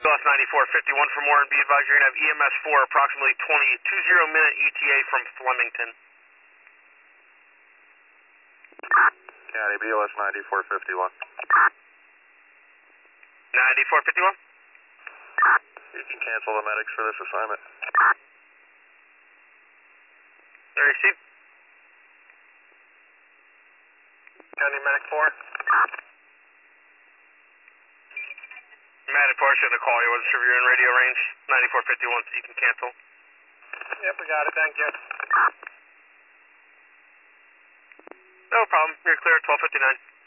BLS 9451 for more, and be advised you're going to have EMS 4 approximately 20 minute ETA from Flemington. County BLS 9451. 9451? You can cancel the medics for this assignment. Receive. County Medic 4. Medic 4 should have called you. Wasn't sure if you're in radio range. 9451, so you can cancel. Yep, we got it. Thank you. No problem. You're clear at 12:59.